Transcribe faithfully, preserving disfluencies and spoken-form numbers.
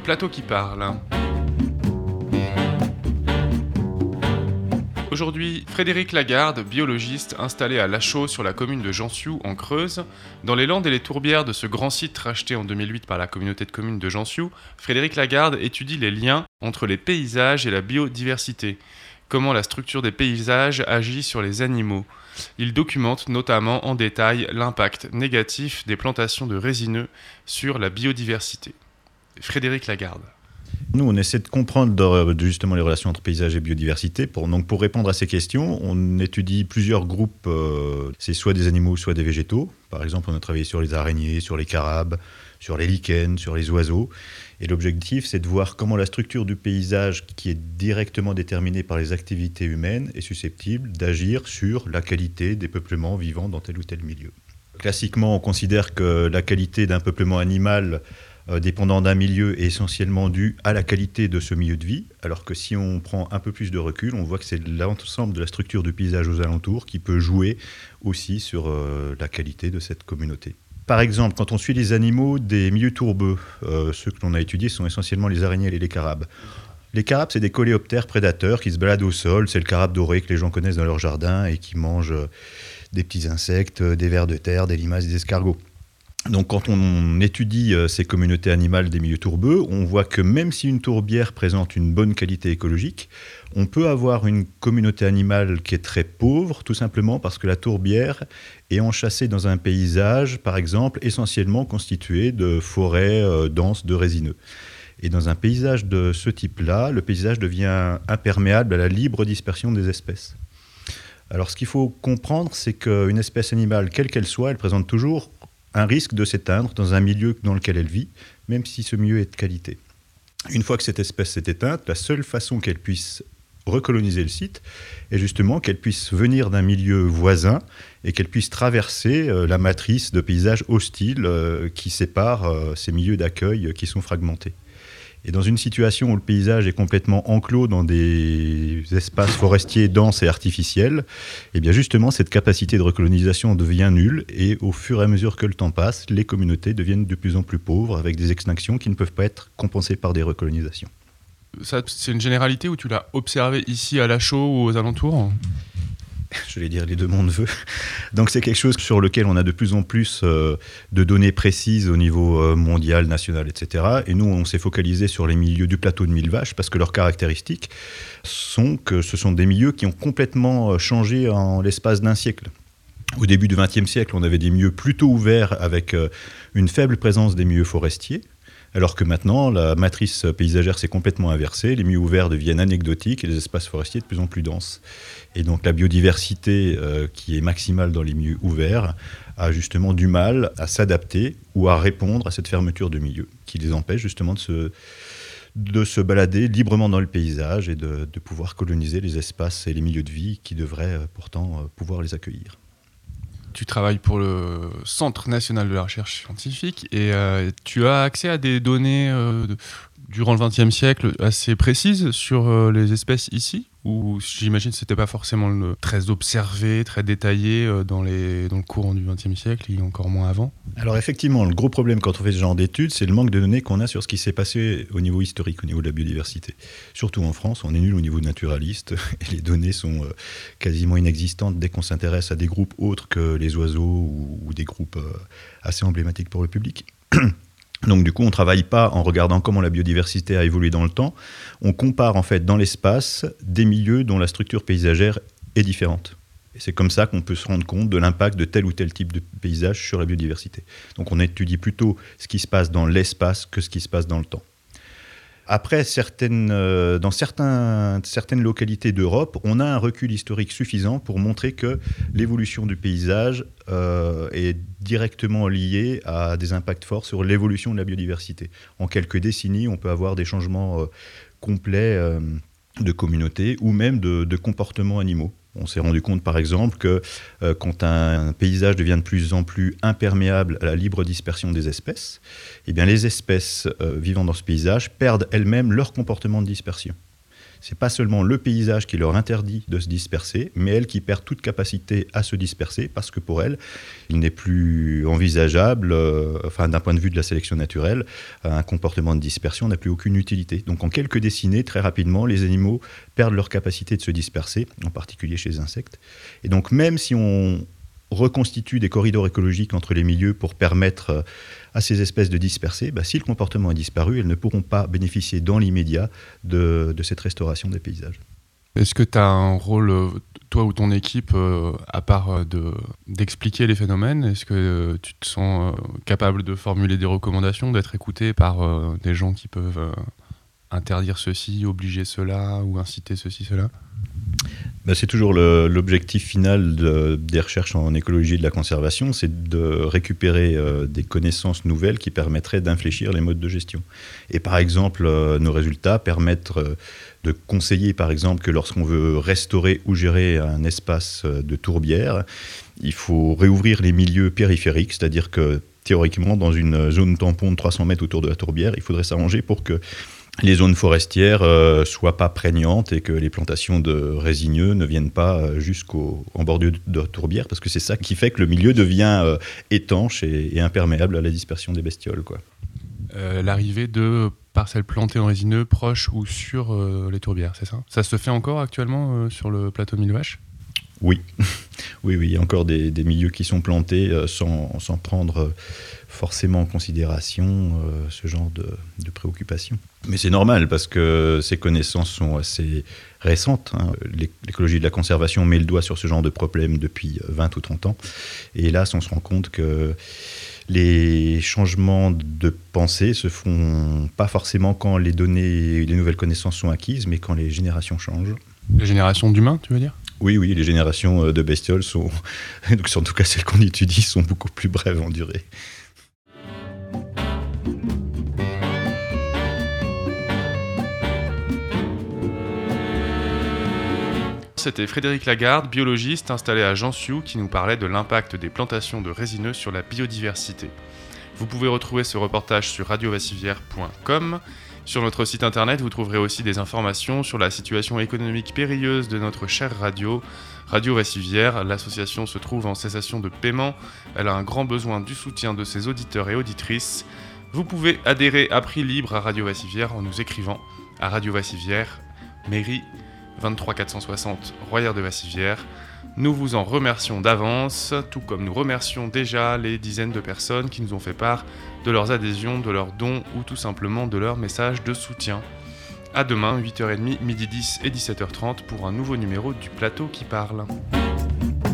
plateau qui parle. Aujourd'hui, Frédéric Lagarde, biologiste installé à Lachaud sur la commune de Jansiou en Creuse. Dans les Landes et les tourbières de ce grand site racheté en deux mille huit par la communauté de communes de Jansiou, Frédéric Lagarde étudie les liens entre les paysages et la biodiversité. Comment la structure des paysages agit sur les animaux. Il documente notamment en détail l'impact négatif des plantations de résineux sur la biodiversité. Frédéric Lagarde. Nous, on essaie de comprendre justement les relations entre paysage et biodiversité. Pour, donc, pour répondre à ces questions, on étudie plusieurs groupes. Euh, c'est soit des animaux, soit des végétaux. Par exemple, on a travaillé sur les araignées, sur les carabes, sur les lichens, sur les oiseaux. Et l'objectif, c'est de voir comment la structure du paysage, qui est directement déterminée par les activités humaines, est susceptible d'agir sur la qualité des peuplements vivant dans tel ou tel milieu. Classiquement, on considère que la qualité d'un peuplement animal euh, dépendant d'un milieu est essentiellement due à la qualité de ce milieu de vie, alors que si on prend un peu plus de recul, on voit que c'est l'ensemble de la structure du paysage aux alentours qui peut jouer aussi sur euh, la qualité de cette communauté. Par exemple, quand on suit les animaux des milieux tourbeux, euh, ceux que l'on a étudiés sont essentiellement les araignées et les carabes. Les carabes, c'est des coléoptères prédateurs qui se baladent au sol. C'est le carabe doré que les gens connaissent dans leur jardin et qui mange des petits insectes, des vers de terre, des limaces, des escargots. Donc quand on étudie ces communautés animales des milieux tourbeux, on voit que même si une tourbière présente une bonne qualité écologique, on peut avoir une communauté animale qui est très pauvre, tout simplement parce que la tourbière est enchâssée dans un paysage, par exemple, essentiellement constitué de forêts euh, denses de résineux. Et dans un paysage de ce type-là, le paysage devient imperméable à la libre dispersion des espèces. Alors ce qu'il faut comprendre, c'est qu'une espèce animale, quelle qu'elle soit, elle présente toujours un risque de s'éteindre dans un milieu dans lequel elle vit, même si ce milieu est de qualité. Une fois que cette espèce s'est éteinte, la seule façon qu'elle puisse recoloniser le site est justement qu'elle puisse venir d'un milieu voisin et qu'elle puisse traverser euh, la matrice de paysages hostiles euh, qui séparent euh, ces milieux d'accueil euh, qui sont fragmentés. Et dans une situation où le paysage est complètement enclos dans des espaces forestiers denses et artificiels, eh bien justement cette capacité de recolonisation devient nulle et au fur et à mesure que le temps passe, les communautés deviennent de plus en plus pauvres avec des extinctions qui ne peuvent pas être compensées par des recolonisations. Ça, c'est une généralité où tu l'as observé ici à Lachaud ou aux alentours ? Je vais dire les deux mon neveu. Donc c'est quelque chose sur lequel on a de plus en plus euh, de données précises au niveau euh, mondial, national, et cetera. Et nous, on s'est focalisé sur les milieux du plateau de Millevaches parce que leurs caractéristiques sont que ce sont des milieux qui ont complètement changé en l'espace d'un siècle. Au début du vingtième siècle, on avait des milieux plutôt ouverts avec euh, une faible présence des milieux forestiers. Alors que maintenant, la matrice paysagère s'est complètement inversée, les milieux ouverts deviennent anecdotiques et les espaces forestiers de plus en plus denses. Et donc la biodiversité euh, qui est maximale dans les milieux ouverts a justement du mal à s'adapter ou à répondre à cette fermeture de milieux qui les empêche justement de se, de se balader librement dans le paysage et de, de pouvoir coloniser les espaces et les milieux de vie qui devraient euh, pourtant euh, pouvoir les accueillir. Tu travailles pour le Centre national de la recherche scientifique et euh, tu as accès à des données euh, de, durant le vingtième siècle assez précises sur euh, les espèces ici, ou j'imagine que ce n'était pas forcément le, très observé, très détaillé euh, dans, les, dans le courant du vingtième siècle et encore moins avant. Alors effectivement, le gros problème quand on fait ce genre d'études, c'est le manque de données qu'on a sur ce qui s'est passé au niveau historique, au niveau de la biodiversité. Surtout en France, on est nul au niveau naturaliste et les données sont euh, quasiment inexistantes dès qu'on s'intéresse à des groupes autres que les oiseaux ou, ou des groupes euh, assez emblématiques pour le public. Donc du coup, on ne travaille pas en regardant comment la biodiversité a évolué dans le temps. On compare en fait dans l'espace des milieux dont la structure paysagère est différente. Et c'est comme ça qu'on peut se rendre compte de l'impact de tel ou tel type de paysage sur la biodiversité. Donc on étudie plutôt ce qui se passe dans l'espace que ce qui se passe dans le temps. Après, certaines, euh, dans certains, certaines localités d'Europe, on a un recul historique suffisant pour montrer que l'évolution du paysage euh, est directement liée à des impacts forts sur l'évolution de la biodiversité. En quelques décennies, on peut avoir des changements euh, complets euh, de communautés ou même de, de comportements animaux. On s'est rendu compte, par exemple, que euh, quand un paysage devient de plus en plus imperméable à la libre dispersion des espèces, eh bien, les espèces euh, vivant dans ce paysage perdent elles-mêmes leur comportement de dispersion. C'est pas seulement le paysage qui leur interdit de se disperser, mais elles qui perdent toute capacité à se disperser parce que pour elles, il n'est plus envisageable, euh, enfin d'un point de vue de la sélection naturelle, un comportement de dispersion n'a plus aucune utilité. Donc en quelques décennies, très rapidement, les animaux perdent leur capacité de se disperser, en particulier chez les insectes. Et donc même si on reconstitue des corridors écologiques entre les milieux pour permettre à ces espèces de disperser, bah, si le comportement a disparu, elles ne pourront pas bénéficier dans l'immédiat de, de cette restauration des paysages. Est-ce que tu as un rôle, toi ou ton équipe, euh, à part de, d'expliquer les phénomènes? Est-ce que euh, tu te sens euh, capable de formuler des recommandations, d'être écouté par euh, des gens qui peuvent euh, interdire ceci, obliger cela ou inciter ceci, cela? Ben, c'est toujours le, l'objectif final de, des recherches en écologie et de la conservation, c'est de récupérer euh, des connaissances nouvelles qui permettraient d'infléchir les modes de gestion. Et par exemple, euh, nos résultats permettent euh, de conseiller, par exemple, que lorsqu'on veut restaurer ou gérer un espace de tourbière, il faut réouvrir les milieux périphériques, c'est-à-dire que théoriquement, dans une zone tampon de trois cents mètres autour de la tourbière, il faudrait s'arranger pour que les zones forestières euh, soient pas prégnantes et que les plantations de résineux ne viennent pas jusqu'en bordure de tourbière, parce que c'est ça qui fait que le milieu devient euh, étanche et, et imperméable à la dispersion des bestioles, quoi. Euh, l'arrivée de parcelles plantées en résineux proches ou sur euh, les tourbières, c'est ça? Ça se fait encore actuellement euh, sur le plateau de Mille Vaches? Oui. oui, oui, il y a encore des, des milieux qui sont plantés euh, sans, sans prendre euh, forcément en considération euh, ce genre de, de préoccupation. Mais c'est normal parce que ces connaissances sont assez récentes, hein. L'écologie de la conservation met le doigt sur ce genre de problème depuis vingt ou trente ans. Et hélas, on se rend compte que les changements de pensée se font pas forcément quand les données, les nouvelles connaissances sont acquises, mais quand les générations changent. Les générations d'humains, tu veux dire? Oui, oui, les générations de bestioles sont, donc en tout cas celles qu'on étudie, sont beaucoup plus brèves en durée. C'était Frédéric Lagarde, biologiste installé à Jansiou, qui nous parlait de l'impact des plantations de résineux sur la biodiversité. Vous pouvez retrouver ce reportage sur radio vassivière point com. Sur notre site internet, vous trouverez aussi des informations sur la situation économique périlleuse de notre chère radio, Radio Vassivière. L'association se trouve en cessation de paiement. Elle a un grand besoin du soutien de ses auditeurs et auditrices. Vous pouvez adhérer à prix libre à Radio Vassivière en nous écrivant à Radio Vassivière, mairie vingt-trois quatre cent soixante, Royère de Vassivière. Nous vous en remercions d'avance, tout comme nous remercions déjà les dizaines de personnes qui nous ont fait part de leurs adhésions, de leurs dons ou tout simplement de leurs messages de soutien. À demain, huit heures trente, midi dix et dix-sept heures trente pour un nouveau numéro du Plateau qui parle.